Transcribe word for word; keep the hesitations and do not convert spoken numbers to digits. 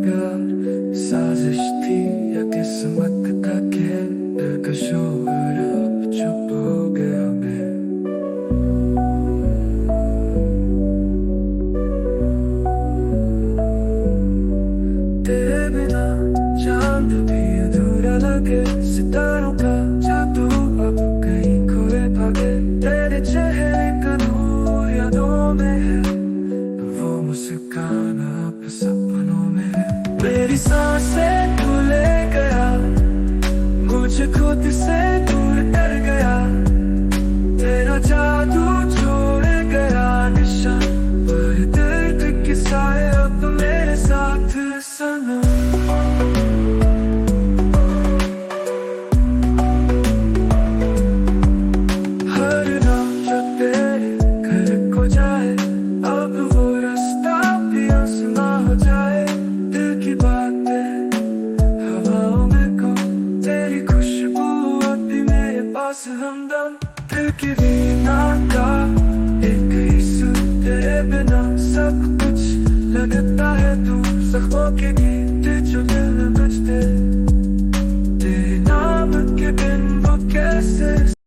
प्यार साजिश थी या किस्मत का खेल, दिल का शोर अब चुप हो गया मैं। तेरे बिना चांद भी अधूरा लगे, सितारों का जादू अब कहीं खोए भागे। तेरे चेहरे का नूर यादों में है, वो मुस्कान अब सपनों में है। मेरी सांसें तू ले गया, मुझे खुद से दूर कर गया। तेरा जादू छोड़ गया निशान, पर दर्द के साए अब मेरे साथ सनम। हर रात जो तेरे घर को जाए, अब वो रास्ता भी आसमां हो जाए। दिल की बातें हवाओं में खो, तेरी खुशबू अब भी मेरे पास हमदम। दिल की वीणा का एक ही सुर, तेरे बिना सब कुछ लगता है दूर। जख्मों के गीत जो दिल में बजते, तेरे नाम के बिन वो कैसे